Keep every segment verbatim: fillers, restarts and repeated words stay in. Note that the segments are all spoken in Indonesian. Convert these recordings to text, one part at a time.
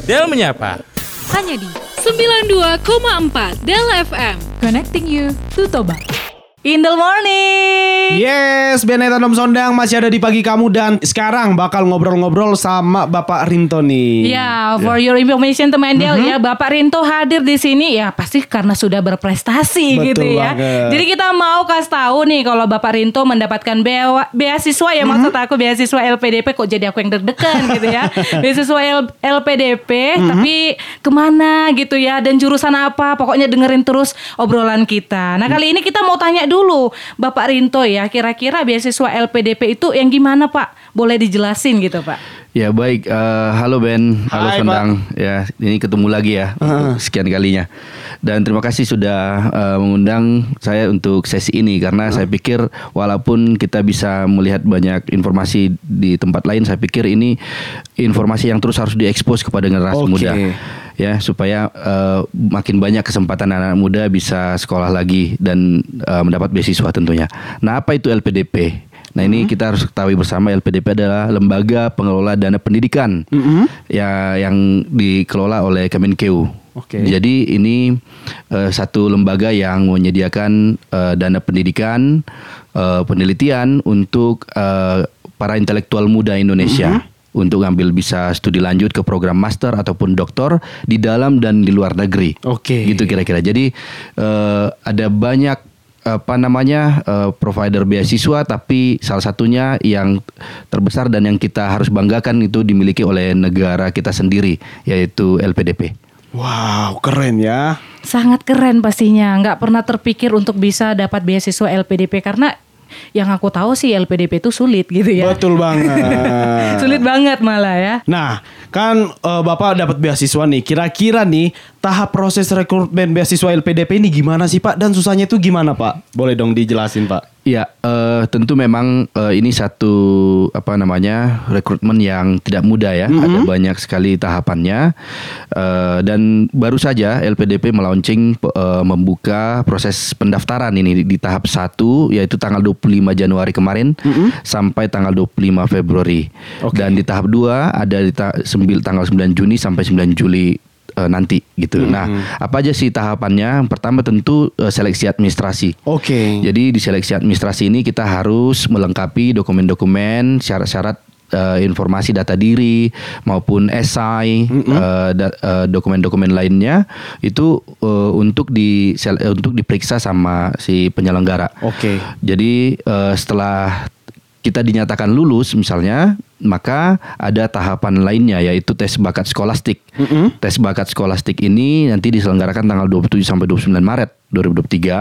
Del Menyapa. Hanya di sembilan puluh dua koma empat Del F M. Connecting you to Toba. In the morning. Yes, Beneta Dom Sondang masih ada di pagi kamu dan sekarang bakal ngobrol-ngobrol sama Bapak Rinto nih. Ya, for your information teman Del Mhm. ya, Bapak Rinto hadir di sini ya pasti karena sudah berprestasi. Betul gitu ya. banget. Jadi kita mau kasih tahu nih kalau Bapak Rinto mendapatkan bewa- beasiswa ya, maksud aku beasiswa L P D P, kok jadi aku yang deg-degan gitu ya. Beasiswa L- LPDP tapi kemana gitu ya, dan jurusan apa, pokoknya dengerin terus obrolan kita. Nah kali ini kita mau tanya dulu Bapak Rinto ya, kira-kira beasiswa L P D P itu yang gimana Pak? Boleh dijelasin gitu Pak? Ya baik, uh, halo Ben, halo Hai, Sondang. Ya, ini ketemu lagi ya, untuk sekian kalinya. Dan terima kasih sudah uh, mengundang saya untuk sesi ini karena saya pikir walaupun kita bisa melihat banyak informasi di tempat lain, saya pikir ini informasi yang terus harus diekspos kepada generasi Oke. muda. Ya, supaya uh, makin banyak kesempatan anak-anak muda bisa sekolah lagi dan uh, mendapat beasiswa tentunya. Nah, apa itu L P D P? Nah ini kita harus ketahui bersama L P D P adalah lembaga pengelola dana pendidikan Mhm. ya yang dikelola oleh Kemenkeu. Oke. Jadi ini uh, satu lembaga yang menyediakan uh, dana pendidikan, uh, penelitian untuk uh, para intelektual muda Indonesia. Untuk ngambil bisa studi lanjut ke program master ataupun doktor di dalam dan di luar negeri. Oke. Gitu kira-kira. Jadi uh, ada banyak apa namanya uh, provider beasiswa, tapi salah satunya yang terbesar dan yang kita harus banggakan itu dimiliki oleh negara kita sendiri, yaitu L P D P. Wow, keren ya. Sangat keren pastinya, nggak pernah terpikir untuk bisa dapat beasiswa L P D P karena yang aku tahu sih L P D P itu sulit gitu ya. Betul banget. Sulit banget malah ya. Nah, kan uh, Bapak dapat beasiswa nih. Kira-kira nih tahap proses rekrutmen beasiswa L P D P ini gimana sih Pak? Dan susahnya itu gimana Pak? Boleh dong dijelasin Pak? Ya, eh, tentu memang eh, ini satu apa namanya rekrutmen yang tidak mudah ya. Ada banyak sekali tahapannya. Eh, dan baru saja L P D P melaunching eh, membuka proses pendaftaran ini di, di tahap satu, yaitu tanggal dua puluh lima Januari kemarin sampai tanggal dua puluh lima Februari. Oke. Dan di tahap dua ada di ta- sembil- tanggal sembilan Juni sampai sembilan Juli eh, nanti gitu. Nah, apa aja sih tahapannya? Yang pertama tentu eh, seleksi administrasi. Oke. Jadi di seleksi administrasi ini kita harus melengkapi dokumen-dokumen, syarat-syarat uh, informasi data diri maupun esai, uh, da- uh, dokumen-dokumen lainnya itu uh, untuk di sel- uh, untuk diperiksa sama si penyelenggara. Oke. Jadi uh, setelah kita dinyatakan lulus misalnya, maka ada tahapan lainnya yaitu tes bakat skolastik. Tes bakat skolastik ini nanti diselenggarakan tanggal dua puluh tujuh sampai dua puluh sembilan Maret dua ribu dua puluh tiga.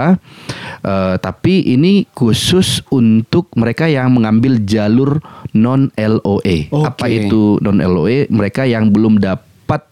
Uh, tapi ini khusus untuk mereka yang mengambil jalur non L O E. Oke. Apa itu non L O E? Mereka yang belum dapat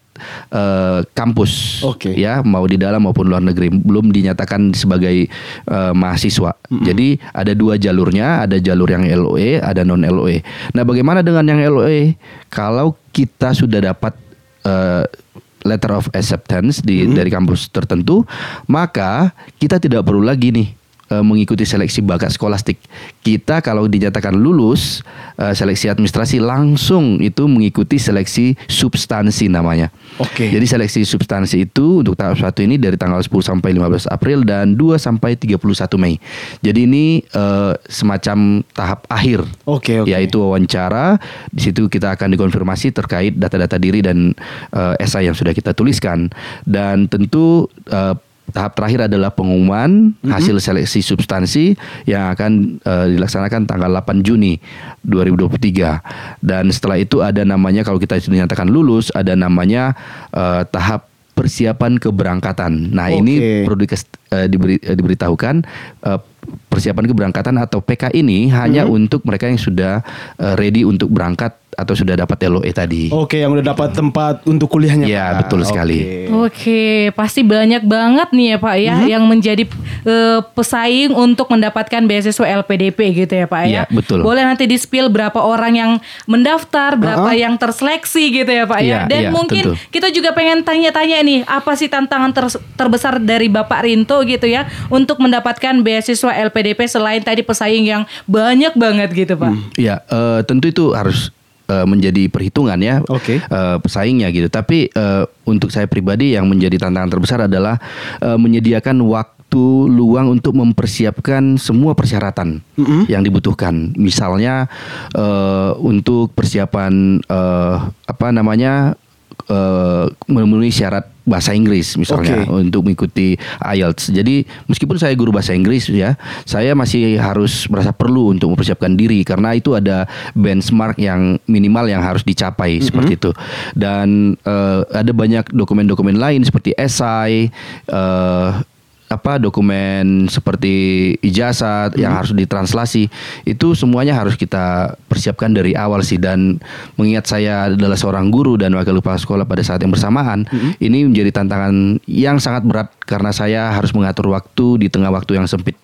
uh, kampus, Oke. ya mau di dalam maupun luar negeri, belum dinyatakan sebagai uh, mahasiswa. Jadi ada dua jalurnya, ada jalur yang L O E, ada non L O E. Nah, bagaimana dengan yang L O E? Kalau kita sudah dapat uh, letter of acceptance di dari kampus tertentu, maka kita tidak perlu lagi nih uh, mengikuti seleksi bakat skolastik. Kita kalau dinyatakan lulus uh, seleksi administrasi, langsung itu mengikuti seleksi substansi namanya. Oke. Jadi seleksi substansi itu untuk tahap satu ini dari tanggal sepuluh sampai lima belas April dan dua sampai tiga puluh satu Mei. Jadi ini uh, semacam tahap akhir. Oke, oke. Yaitu wawancara. Di situ kita akan dikonfirmasi terkait data-data diri dan uh, esai yang sudah kita tuliskan. Dan tentu uh, tahap terakhir adalah pengumuman hasil seleksi substansi yang akan uh, dilaksanakan tanggal delapan Juni dua ribu dua puluh tiga. Dan setelah itu ada namanya, kalau kita dinyatakan lulus, ada namanya uh, tahap persiapan keberangkatan. Nah, Oke. ini perlu dikes- uh, diberi, uh, diberitahukan uh, persiapan keberangkatan atau P K ini hanya untuk mereka yang sudah uh, ready untuk berangkat atau sudah dapat L O E tadi. Oke, yang udah dapat tempat untuk kuliahnya. Ya, Pak. betul sekali. Oke. Oke, pasti banyak banget nih ya Pak ya yang menjadi eh, pesaing untuk mendapatkan beasiswa L P D P gitu ya Pak ya. Iya, betul. Boleh nanti di-spill berapa orang yang mendaftar, berapa yang terseleksi gitu ya Pak ya. Iya, Dan iya, mungkin tentu. kita juga pengen tanya-tanya nih, apa sih tantangan ter- terbesar dari Bapak Rinto gitu ya untuk mendapatkan beasiswa L P D P selain tadi pesaing yang banyak banget gitu Pak. Ya, eh, tentu itu harus uh, menjadi perhitungan ya, Oke. uh, pesaingnya gitu. Tapi uh, untuk saya pribadi yang menjadi tantangan terbesar adalah uh, menyediakan waktu luang untuk mempersiapkan semua persyaratan Mm-mm. yang dibutuhkan. Misalnya uh, untuk persiapan uh, apa namanya uh, memenuhi syarat bahasa Inggris misalnya Oke. untuk mengikuti I E L T S. Jadi meskipun saya guru bahasa Inggris ya, saya masih harus merasa perlu untuk mempersiapkan diri karena itu ada benchmark yang minimal yang harus dicapai mm-hmm. seperti itu. Dan uh, ada banyak dokumen-dokumen lain seperti esai, uh, apa dokumen seperti ijazah yang harus ditranslasi, itu semuanya harus kita persiapkan dari awal sih. Dan mengingat saya adalah seorang guru dan wakil kepala sekolah pada saat yang bersamaan, mm-hmm. ini menjadi tantangan yang sangat berat karena saya harus mengatur waktu di tengah waktu yang sempit.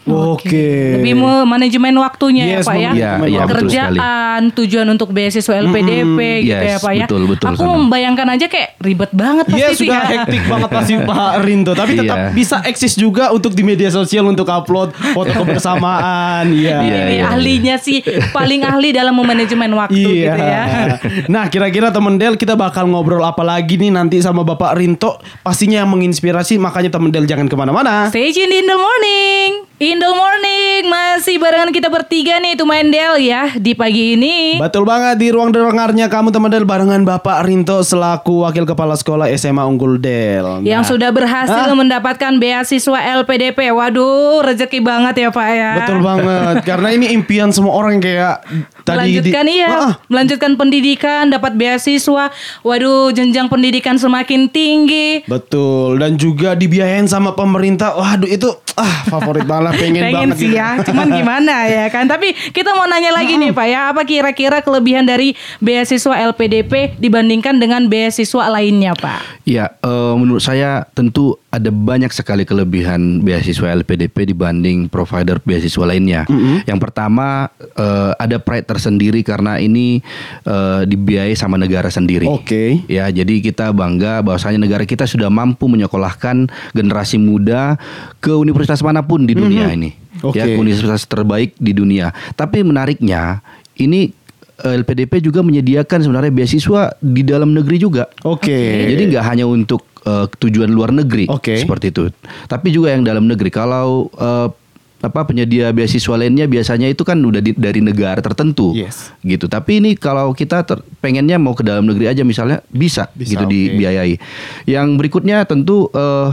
Oke. Lebih mau manajemen waktunya Yes, ya Pak ya. Iya, iya, betul sekali. Pekerjaan, tujuan untuk beasiswa L P D P gitu Yes, ya Pak ya. betul, betul, Aku sama. membayangkan aja kayak ribet banget pasti Iya sih sudah ya. hektik banget pasti Pak Rinto. Tapi tetap Iya. bisa eksis juga untuk di media sosial untuk upload foto kebersamaan. Iya. Iya, Ini iya. ahlinya sih paling ahli dalam memanajemen waktu Iya. gitu ya. Nah kira-kira temen Del kita bakal ngobrol apa lagi nih nanti sama Bapak Rinto. Pastinya yang menginspirasi, makanya temen Del jangan kemana-mana. Stay tune in the morning. In the morning masih barengan kita bertiga nih Tumain Del ya di pagi ini. Betul banget, di ruang dengarnya kamu teman Del barengan Bapak Rinto selaku Wakil Kepala Sekolah S M A Unggul Del. Yang Nah, sudah berhasil Hah? mendapatkan beasiswa L P D P. Waduh, rezeki banget ya Pak ya. betul banget, karena ini impian semua orang kayak tadi Melanjutkan di, iya, Ah, melanjutkan pendidikan, dapat beasiswa. Waduh, jenjang pendidikan semakin tinggi. betul, dan juga dibiayain sama pemerintah. Waduh itu ah favorit banget, pengen, Pengen banget sih gitu. ya, cuman gimana ya kan. Tapi kita mau nanya lagi nih Pak ya, apa kira-kira kelebihan dari beasiswa L P D P dibandingkan dengan beasiswa lainnya Pak? Ya, eh, menurut saya tentu ada banyak sekali kelebihan beasiswa L P D P dibanding provider beasiswa lainnya. Yang pertama eh, ada pride tersendiri karena ini eh, dibiayai sama negara sendiri. Oke. Ya, jadi kita bangga bahwasanya negara kita sudah mampu menyekolahkan generasi muda ke universitas manapun di dunia ini. Oke. Ya, ke universitas terbaik di dunia. Tapi menariknya ini L P D P juga menyediakan sebenarnya beasiswa di dalam negeri juga. Oke. Jadi nggak hanya untuk uh, tujuan luar negeri Oke. seperti itu, tapi juga yang dalam negeri. Kalau uh, apa penyedia beasiswa lainnya biasanya itu kan udah di, dari negara tertentu, Yes. gitu. Tapi ini kalau kita ter, pengennya mau ke dalam negeri aja misalnya bisa, Bisa, gitu oke. dibiayai. Yang berikutnya tentu uh,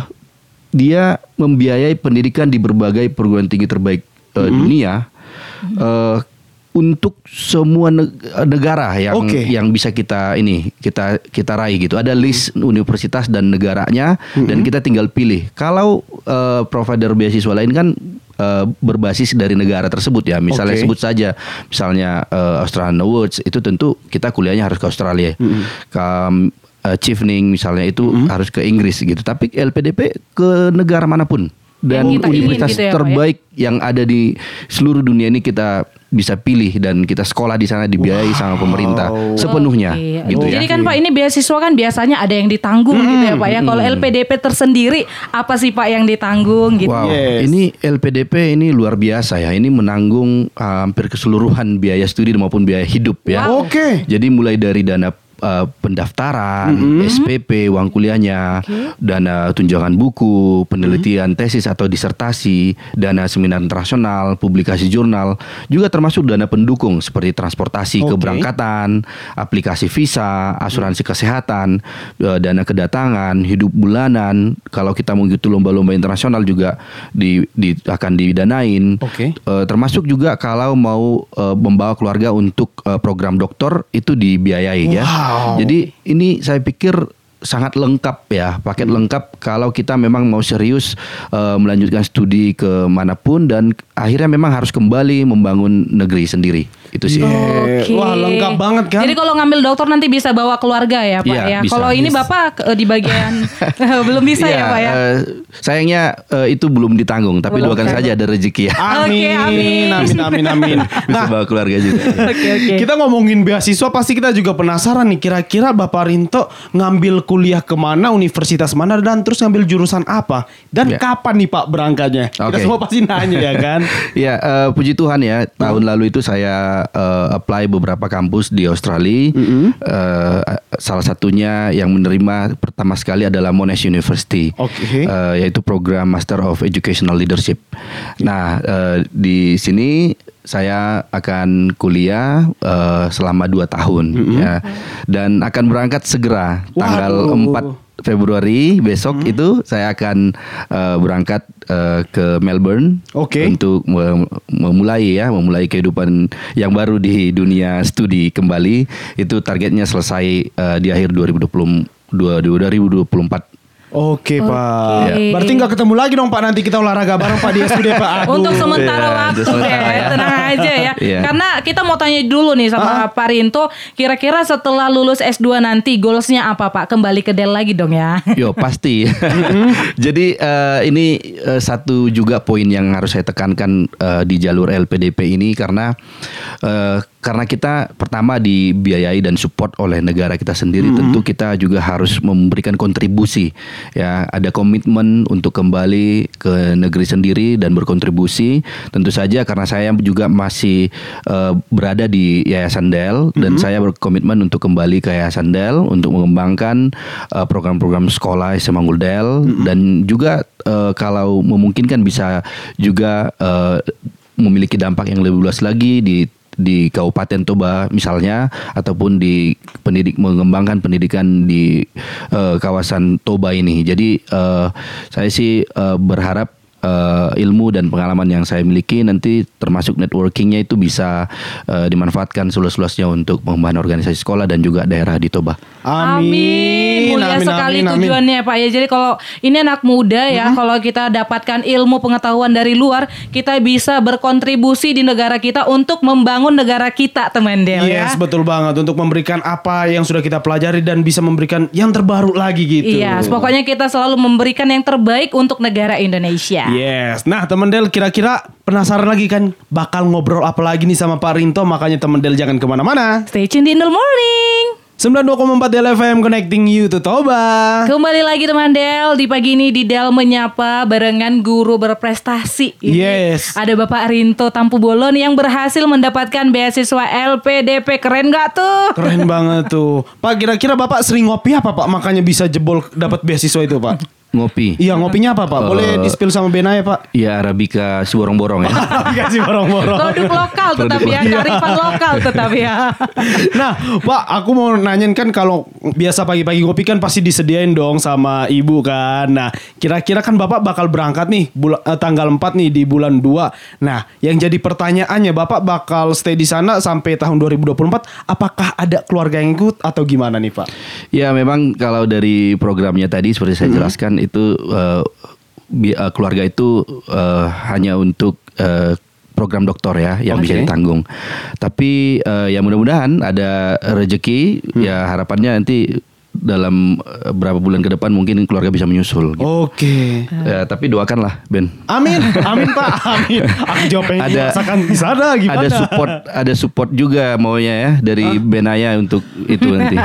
dia membiayai pendidikan di berbagai perguruan tinggi terbaik uh, dunia. Uh, untuk semua neg- negara yang Oke. yang bisa kita ini kita kita raih gitu. Ada list universitas dan negaranya dan kita tinggal pilih. Kalau uh, provider beasiswa lain kan uh, berbasis dari negara tersebut ya. Misalnya Oke. sebut saja misalnya uh, Australian Awards, itu tentu kita kuliahnya harus ke Australia. Ke uh, Chevening misalnya itu harus ke Inggris gitu. Tapi L P D P ke negara manapun. Dan Yang kita ingin universitas gitu ya, Pak, ya? terbaik yang ada di seluruh dunia ini kita bisa pilih dan kita sekolah di sana dibiayai sama pemerintah sepenuhnya Oke. gitu ya. Jadi kan Pak ini beasiswa kan biasanya ada yang ditanggung gitu ya Pak ya. Kalau L P D P tersendiri apa sih Pak yang ditanggung gitu? Wow, Yes. ini L P D P ini luar biasa ya. Ini menanggung uh, hampir keseluruhan biaya studi maupun biaya hidup ya. Wow. Oke. Jadi mulai dari dana uh, pendaftaran, S P P, uang kuliahnya, dana tunjangan buku, penelitian tesis atau disertasi, dana seminar internasional, publikasi jurnal, juga termasuk dana pendukung seperti transportasi Oke. keberangkatan, aplikasi visa, asuransi kesehatan, eh, dana kedatangan, hidup bulanan. Kalau kita mengikuti lomba-lomba internasional juga di, di akan didanain. Oke. Eh, termasuk juga kalau mau eh, membawa keluarga untuk eh, program doktor itu dibiayai ya. Wow. Jadi ini saya pikir sangat lengkap ya, paket lengkap kalau kita memang mau serius eh, melanjutkan studi ke manapun dan akhirnya memang harus kembali membangun negeri sendiri. Itu sih. Oke. Wah, lengkap banget kan? Jadi kalau ngambil dokter nanti bisa bawa keluarga ya Pak Iya, ya. bisa. Kalau ini Yes. Bapak eh, di bagian belum bisa ya Pak ya. eh, sayangnya eh, itu belum ditanggung, tapi Belum doakan ditanggung. saja ada rezeki ya. Amin, Oke, amin. amin, amin, amin. Bisa Nah, bawa keluarga juga. Oke oke. kita ngomongin beasiswa pasti kita juga penasaran nih. Kira-kira Bapak Rinto ngambil kuliah kemana, universitas mana, dan terus ngambil jurusan apa? Dan Ya. kapan nih Pak berangkatnya? Kita Oke. semua pasti nanya ya kan? Ya, eh, puji Tuhan ya, tahun lalu itu saya uh, apply beberapa kampus di Australia. Mm-hmm. Uh, salah satunya yang menerima pertama sekali adalah Monash University. Oke. Uh, yaitu program Master of Educational Leadership. Nah, uh, di sini saya akan kuliah uh, selama dua tahun mm-hmm. ya, dan akan berangkat segera. Waduh. Tanggal empat Februari besok hmm. itu saya akan uh, berangkat uh, ke Melbourne okay. untuk mem- memulai ya memulai kehidupan yang baru di dunia studi kembali. Itu targetnya selesai uh, di akhir dua ribu dua puluh empat. Oke, Oke. Pak. Ya. Berarti nggak ketemu lagi dong Pak, nanti kita olahraga bareng Pak di S D Pak. Aduh. Untuk sementara Yeah, waktu sementara, ya, ya. tenang aja ya. Yeah. Karena kita mau tanya dulu nih sama Ah. Pak Rinto, kira-kira setelah lulus S dua nanti goalsnya apa Pak? Kembali ke Del lagi dong ya. Yo pasti. Jadi uh, ini uh, satu juga poin yang harus saya tekankan uh, di jalur L P D P ini karena uh, karena kita pertama dibiayai dan support oleh negara kita sendiri, mm-hmm. tentu kita juga harus memberikan kontribusi. Ya, ada komitmen untuk kembali ke negeri sendiri dan berkontribusi. Tentu saja karena saya juga masih uh, berada di Yayasan Del, mm-hmm. dan saya berkomitmen untuk kembali ke Yayasan Del untuk mengembangkan uh, program-program sekolah S M A Unggul Del, mm-hmm. dan juga uh, kalau memungkinkan bisa juga uh, memiliki dampak yang lebih luas lagi di di Kabupaten Toba misalnya, ataupun di pendidik mengembangkan pendidikan di uh, kawasan Toba ini. Jadi uh, saya sih uh, berharap uh, ilmu dan pengalaman yang saya miliki nanti termasuk networkingnya itu bisa uh, dimanfaatkan seluas-luasnya untuk pengembangan organisasi sekolah dan juga daerah di Toba. Amin. Mulia amin, sekali amin, amin. tujuannya Pak ya. Jadi kalau ini anak muda ya, mm-hmm. kalau kita dapatkan ilmu pengetahuan dari luar, kita bisa berkontribusi di negara kita untuk membangun negara kita, teman Del ya. Yes, betul banget, untuk memberikan apa yang sudah kita pelajari dan bisa memberikan yang terbaru lagi gitu. Iya, yes, pokoknya kita selalu memberikan yang terbaik untuk negara Indonesia. Yes. Nah, teman Del, kira-kira penasaran lagi kan bakal ngobrol apa lagi nih sama Pak Rinto, makanya teman Del jangan kemana-mana. Stay tuned in the morning. sembilan puluh dua koma empat Del F M, connecting you to Toba. Kembali lagi teman Del, di pagi ini di Del Menyapa barengan guru berprestasi. Ini Yes. ada Bapak Rinto Tampu Bolon yang berhasil mendapatkan beasiswa L P D P. Keren gak tuh? Keren banget tuh. Pak, kira-kira Bapak sering ngopi apa Pak, makanya bisa jebol dapat beasiswa itu Pak? Ngopi. Iya, ngopinya apa Pak? Boleh Uh, di-spill sama Bena ya Pak? Ya Arabica si borong-borong ya. Kasih borong-borong. Produk lokal tetap ya, kearifan lokal tetap ya. Nah, Pak, aku mau nanyain kan, kalau biasa pagi-pagi ngopi kan pasti disediain dong sama ibu kan. Nah, kira-kira kan Bapak bakal berangkat nih bula, eh, tanggal empat nih di bulan dua. Nah, yang jadi pertanyaannya, Bapak bakal stay di sana sampai tahun dua ribu dua puluh empat. Apakah ada keluarga yang ikut atau gimana nih Pak? Ya memang kalau dari programnya tadi seperti saya jelaskan itu uh, bi- uh, keluarga itu uh, hanya untuk uh, program doktor ya yang Okay. bisa ditanggung. Tapi uh, ya mudah-mudahan ada rezeki, hmm. ya harapannya nanti dalam uh, beberapa bulan ke depan mungkin keluarga bisa menyusul. Gitu. Oke. Ya, tapi doakanlah Ben. Amin, amin Pak, amin. Aku jawab yang Ada- dirasakan di sana gimana? Ada support, ada support juga maunya ya dari Benaya untuk itu nanti.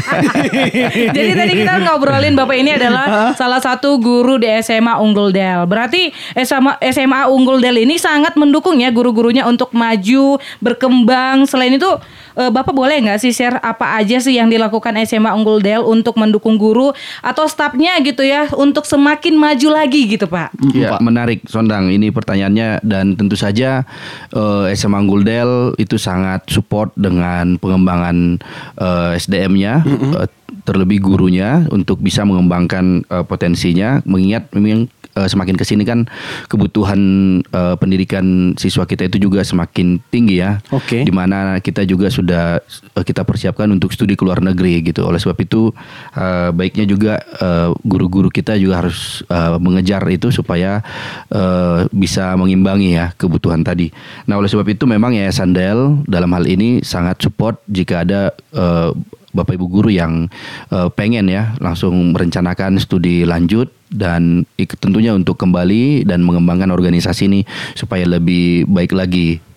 Jadi tadi kita ngobrolin Bapak ini adalah salah satu guru di S M A Unggul Del. Berarti S M A, S M A Unggul Del ini sangat mendukung ya guru-gurunya untuk maju, berkembang. Selain itu eh, Bapak boleh nggak sih share apa aja sih yang dilakukan S M A Unggul Del untuk mendukung guru atau stafnya gitu ya untuk semakin maju lagi gitu Pak? Ya, menarik Sondang ini pertanyaannya, dan tentu saja eh, S M A Unggul Del itu sangat support dengan pengembangan eh, S D M-nya, eh, terlebih gurunya untuk bisa mengembangkan eh, potensinya, mengingat memang eh, semakin kesini kan kebutuhan eh, pendidikan siswa kita itu juga semakin tinggi ya. Oke. Di mana kita juga sudah eh, kita persiapkan untuk studi ke luar negeri gitu. Oleh sebab itu eh, baiknya juga eh, guru-guru kita juga harus eh, mengejar itu supaya eh, bisa mengimbangi ya kebutuhan tadi. Nah, oleh sebab itu memang Yayasan Del dalam hal ini sangat support jika ada eh, Bapak Ibu guru yang uh, pengen ya langsung merencanakan studi lanjut dan ik- tentunya untuk kembali dan mengembangkan organisasi ini supaya lebih baik lagi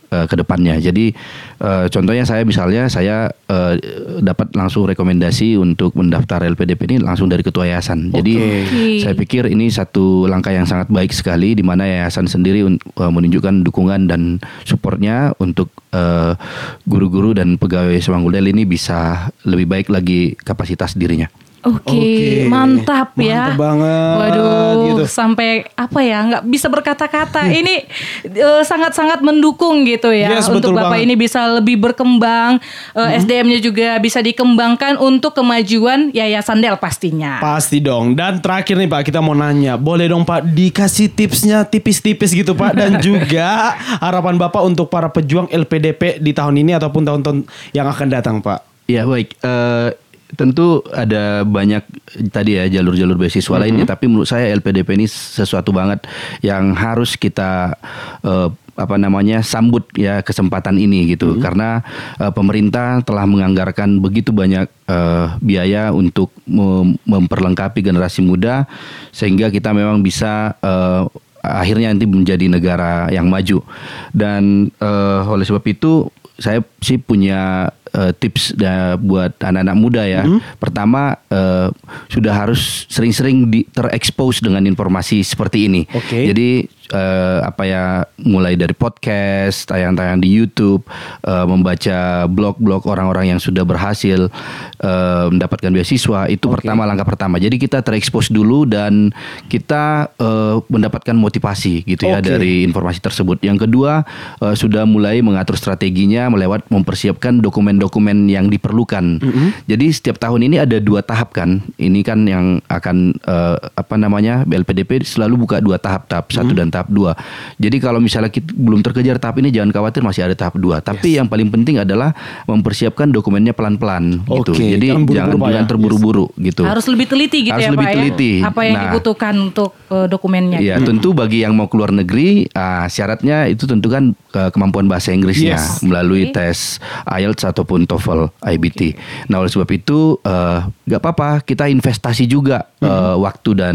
uh, ke depannya. Jadi uh, contohnya saya misalnya saya uh, dapat langsung rekomendasi untuk mendaftar L P D P ini langsung dari ketua yayasan. Jadi Oke. saya pikir ini satu langkah yang sangat baik sekali di mana yayasan sendiri uh, menunjukkan dukungan dan supportnya untuk uh, guru-guru dan pegawai Semanggul-Del ini bisa lebih baik lagi kapasitas dirinya. Oke, Oke. mantap ya. Mantap banget, Waduh, gitu. sampai apa ya? Nggak bisa berkata-kata. Ini eh, sangat-sangat mendukung gitu ya Yes, untuk betul Bapak banget. ini bisa lebih berkembang. eh, S D M-nya juga bisa dikembangkan untuk kemajuan Yayasan Del pastinya. Pasti dong. Dan terakhir nih Pak, kita mau nanya, boleh dong Pak dikasih tipsnya tipis-tipis gitu Pak, dan juga harapan Bapak untuk para pejuang L P D P di tahun ini ataupun tahun-tahun yang akan datang Pak. Ya baik, eh, tentu ada banyak tadi ya jalur-jalur beasiswa lainnya, tapi menurut saya L P D P ini sesuatu banget yang harus kita eh, apa namanya sambut ya kesempatan ini gitu, karena eh, pemerintah telah menganggarkan begitu banyak eh, biaya untuk mem- memperlengkapi generasi muda sehingga kita memang bisa eh, akhirnya nanti menjadi negara yang maju. Dan eh, oleh sebab itu saya sih punya uh, tips da, buat anak-anak muda ya. Mm-hmm. Pertama uh, sudah harus sering-sering di, terekspos dengan informasi seperti ini. Oke. Jadi uh, apa ya mulai dari podcast, tayang-tayang di YouTube, uh, membaca blog-blog orang-orang yang sudah berhasil uh, mendapatkan beasiswa itu Oke. pertama langkah pertama. Jadi kita terekspos dulu dan kita uh, mendapatkan motivasi gitu ya Oke. dari informasi tersebut. Yang kedua uh, sudah mulai mengatur strateginya melewat mempersiapkan dokumen-dokumen yang diperlukan. Mm-hmm. Jadi setiap tahun ini ada dua tahap kan. Ini kan yang akan uh, apa namanya L P D P selalu buka dua tahap, tahap satu dan tahap dua. Jadi kalau misalnya kita belum terkejar tahap ini jangan khawatir, masih ada tahap dua. Tapi Yes. yang paling penting adalah mempersiapkan dokumennya pelan-pelan gitu. Oke, Jadi jangan buru-buru, jangan Pak, jangan ya. terburu-buru gitu. Harus lebih teliti gitu Harus ya lebih Pak teliti. ya. Apa yang Nah. dibutuhkan untuk eh, dokumennya. Ya tentu bagi yang mau keluar negeri ah, syaratnya itu tentu kan ke- kemampuan bahasa Inggrisnya Yes. melalui Oke. tes I E L T S ataupun TOEFL I B T. Nah oleh sebab itu eh, nggak apa-apa kita investasi juga eh, waktu dan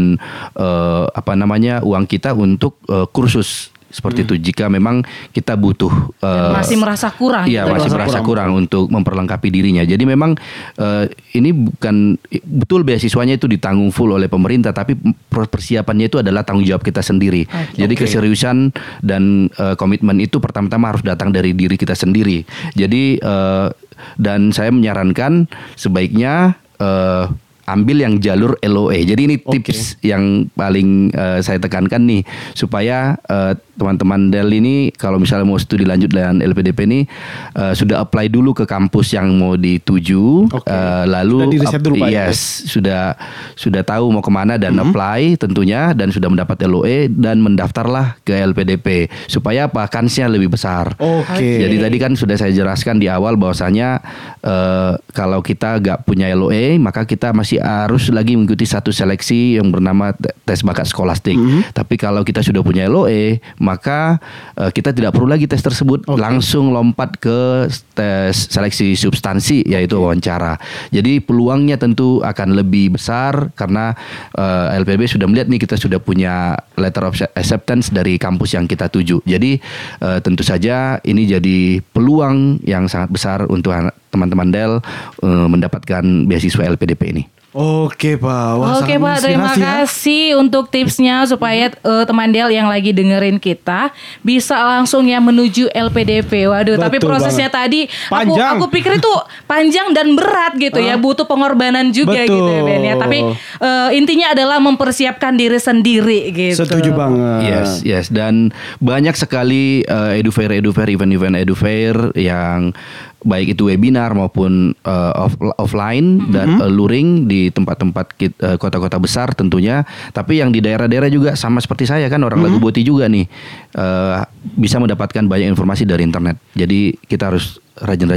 eh, apa namanya uang kita untuk eh, kursus seperti itu jika memang kita butuh eh, Masih merasa kurang. Iya gitu. masih Merasa merasa kurang. kurang untuk memperlengkapi dirinya. Jadi memang eh, ini bukan betul beasiswanya itu ditanggung full oleh pemerintah, tapi persiapannya itu adalah tanggung jawab kita sendiri. Jadi Oke. keseriusan dan eh, komitmen itu pertama-tama harus datang dari diri kita sendiri. Jadi eh, dan saya menyarankan sebaiknya eh, ambil yang jalur L O E. Jadi ini tips yang paling eh, saya tekankan nih supaya eh, teman-teman Del ini kalau misalnya mau studi lanjut dengan L P D P ini eh, sudah apply dulu ke kampus yang mau dituju. Oke. Eh, lalu Sudah di-riset dulu, Pak, ya? yes sudah sudah tahu mau kemana dan apply tentunya dan sudah mendapat L O E dan mendaftarlah ke L P D P supaya apa kansnya lebih besar. Oke. Jadi tadi kan sudah saya jelaskan di awal bahwasanya eh, kalau kita gak punya L O E maka kita masih harus lagi mengikuti satu seleksi yang bernama te- tes bakat skolastik. Tapi kalau kita sudah punya L O E maka eh, kita tidak perlu lagi tes tersebut, Oke. langsung lompat ke tes seleksi substansi yaitu wawancara. Jadi peluangnya tentu akan lebih besar karena eh, L P D P sudah melihat nih kita sudah punya letter of acceptance dari kampus yang kita tuju. Jadi eh, tentu saja ini jadi peluang yang sangat besar untuk anak- teman-teman Del eh, mendapatkan beasiswa L P D P ini. Oke Pak. Wah, Oke sangat Pak, terima menginspirasi ya. kasih untuk tipsnya supaya eh, teman Del yang lagi dengerin kita bisa langsung ya menuju L P D P. Waduh, tapi Betul prosesnya tadi aku Panjang. aku pikir itu panjang dan berat gitu ya, butuh pengorbanan juga Betul. gitu ya Ben ya. Tapi eh, intinya adalah mempersiapkan diri sendiri gitu. Setuju banget. Yes, yes, dan banyak sekali uh, edufair, edufair, event-event edufair yang baik itu webinar maupun uh, off, offline dan uh, luring di tempat-tempat kit- uh, kota-kota besar tentunya. Tapi yang di daerah-daerah juga sama seperti saya kan orang Lagu Boti juga nih uh, bisa mendapatkan banyak informasi dari internet. Jadi kita harus rajin-rajin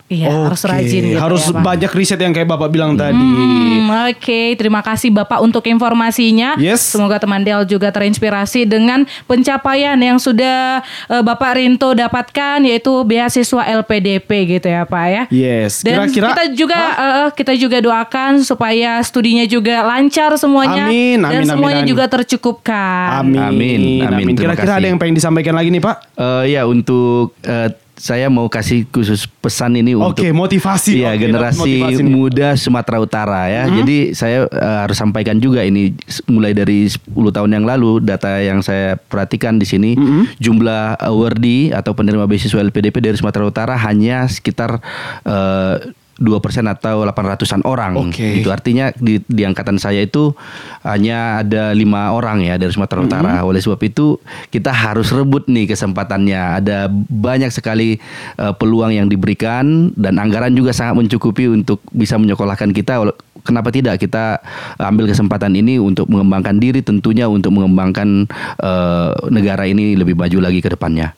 Iya, harus Oke, rajin gitu harus ya, Pak. banyak riset yang kayak Bapak bilang tadi. Hmm, Oke, terima kasih Bapak untuk informasinya. Yes. Semoga teman Del juga terinspirasi dengan pencapaian yang sudah eh, Bapak Rinto dapatkan, yaitu beasiswa L P D P gitu ya Pak ya. Yes. Dan Kira-kira kita juga eh, kita juga doakan supaya studinya juga lancar semuanya. Amin, dan amin, semuanya amin, amin. juga tercukupkan. Amin. Amin, amin. Terima Kira-kira kasih. ada yang pengen disampaikan lagi nih Pak? Eh, ya untuk eh, saya mau kasih khusus pesan ini untuk Oke, motivasi. Iya, Oke, generasi motivasi nih. muda Sumatera Utara ya. Jadi saya eh, harus sampaikan juga ini s- mulai dari sepuluh tahun yang lalu data yang saya perhatikan di sini jumlah awardee atau penerima beasiswa L P D P dari Sumatera Utara hanya sekitar eh, dua persen atau delapan ratusan orang. Oke. Itu artinya di, di angkatan saya itu hanya ada lima orang ya dari Sumatera Utara. Oleh sebab itu kita harus rebut nih kesempatannya. Ada banyak sekali eh, peluang yang diberikan dan anggaran juga sangat mencukupi untuk bisa menyekolahkan kita. Ol- Kenapa tidak kita ambil kesempatan ini untuk mengembangkan diri, tentunya untuk mengembangkan eh, negara ini lebih maju lagi ke depannya.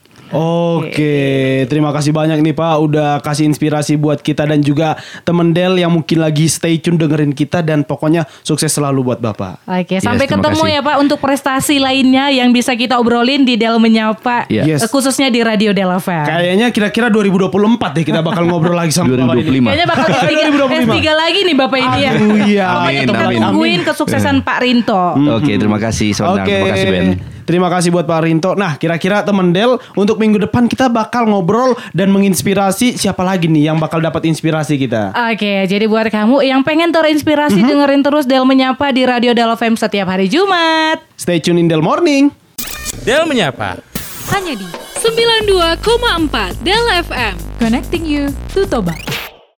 Oke, terima kasih banyak nih Pak udah kasih inspirasi buat kita dan juga temen Del yang mungkin lagi stay tune dengerin kita dan pokoknya sukses selalu buat Bapak. Oke, Yes, sampai terima ketemu kasih. ya Pak untuk prestasi lainnya yang bisa kita obrolin di Del Menyapa, Iya. Yes. eh, khususnya di Radio Del F M. Kayaknya kira-kira dua ribu dua puluh empat deh kita bakal ngobrol lagi sama Bapak dua ribu dua puluh ini. lima. Kayaknya bakal S tiga, dua ribu dua puluh lima. S tiga lagi nih Bapak ini ya. Aduh, iya. Pokoknya Amin, kita amin. tungguin kesuksesan Pak Rinto. Oke, terima kasih Sondang. Oke, Terima kasih Ben. terima kasih buat Pak Rinto. Nah, kira-kira temen Del untuk minggu depan kita bakal ngobrol dan menginspirasi siapa lagi nih yang bakal dapat inspirasi kita? Oke, jadi buat kamu yang pengen terinspirasi dengerin terus Del Menyapa di Radio Del F M setiap hari Jumat. Stay tune in Del Morning. Del Menyapa. Hanya di sembilan puluh dua koma empat Del F M. Connecting you to Toba.